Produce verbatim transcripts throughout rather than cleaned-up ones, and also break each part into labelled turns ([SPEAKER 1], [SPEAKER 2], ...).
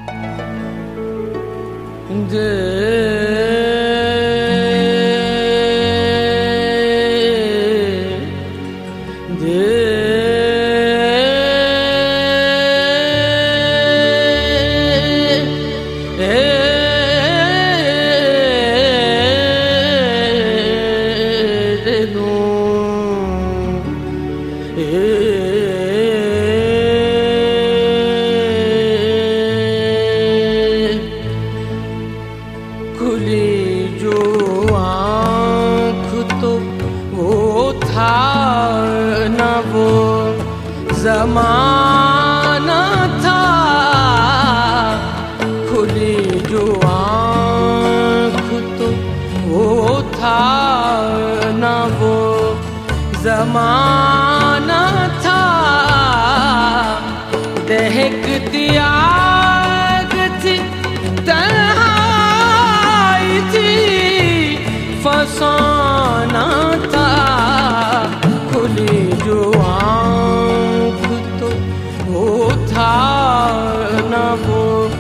[SPEAKER 1] खुली जो आँख तो वो था न वो ज़माना था। खुली जो आँख तो वो था न वो ज़माना था। दहकती आग थी, तन्हाई थी, फसाना था। खुली जो आँख तो वो था न वो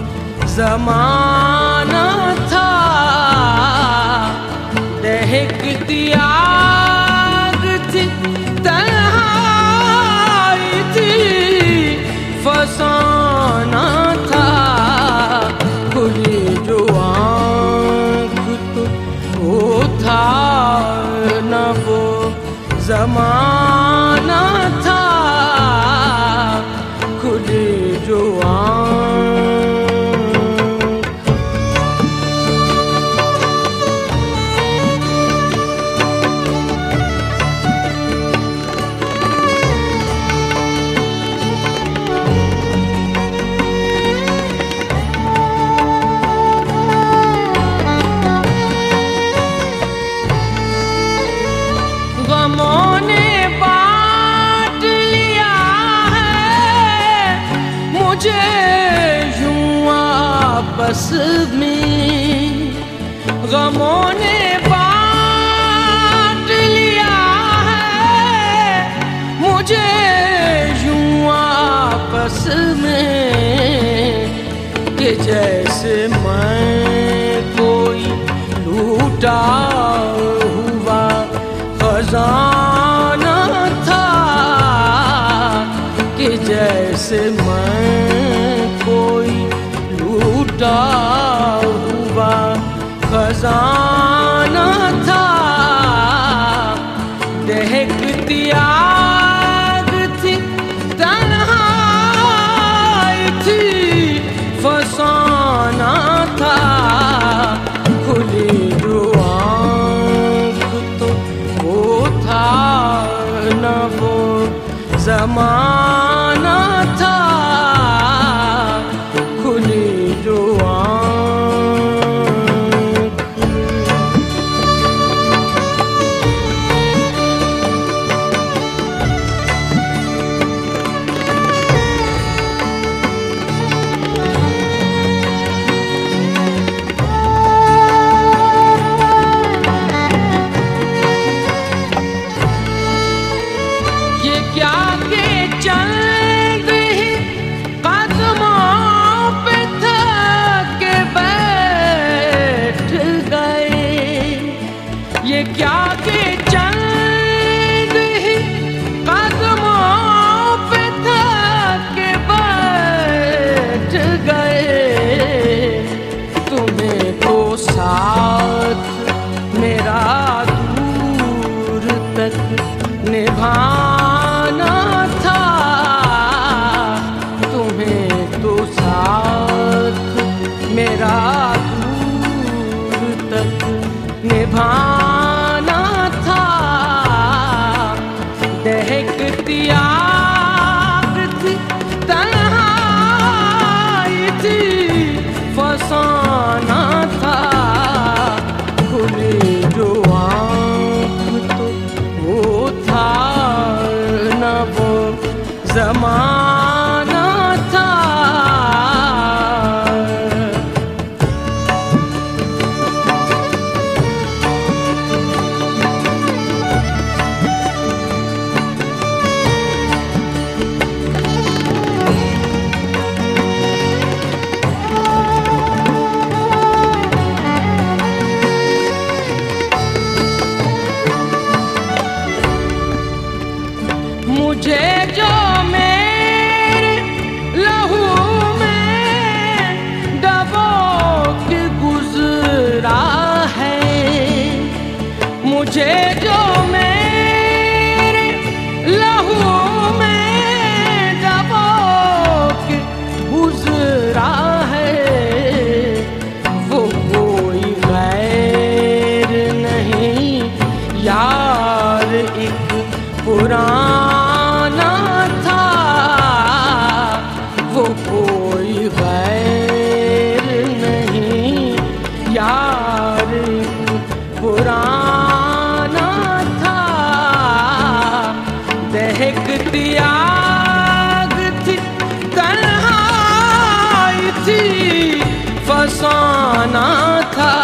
[SPEAKER 1] ज़माना था। दहकती आग थी, तन्हाई थी, फसाना था। खुली जो आँख तो वो था न वो ज़माना था। खुली जो आँख गमों ने बांट लिया है मुझे यूं आपस में। गमों ने बांट लिया है मुझे यूं आपस में कि जैसे मैं कोई लूटा हुआ खजाना था। कि जैसे मैं कोई लूटा हुआ खजाना था। दहकती आग थी, तन्हाई थी, फसाना था। खुली जो आँख तो वो था न वो ज़माना था। खुली जो आँख ये क्या के चंद ही कदमों पे थक के बैठ गए। ये क्या के चंद ही कदमों पे थक के बैठ गए। तुम्हें तो साथ मेरा दूर तक निभाना था। तुम्हें तो साथ मेरा दूर तक निभाना था। दहकती आग थी, तन्हाई थी, फसाना था।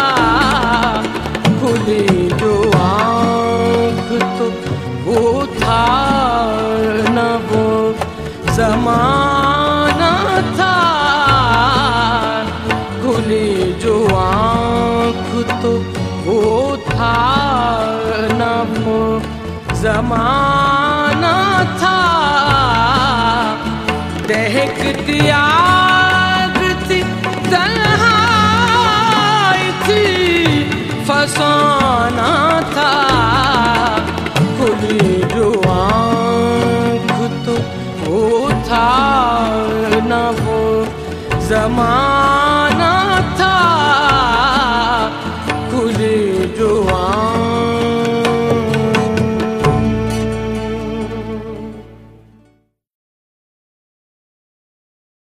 [SPEAKER 1] खुली जो आँख तो वो था न वो ज़माना था। खुली जो आँख तो वो था न वो ज़माना था। दहकती आग थी, तन्हाई थी, फसाना था। खुली जो आँख तो वो था न वो ज़माना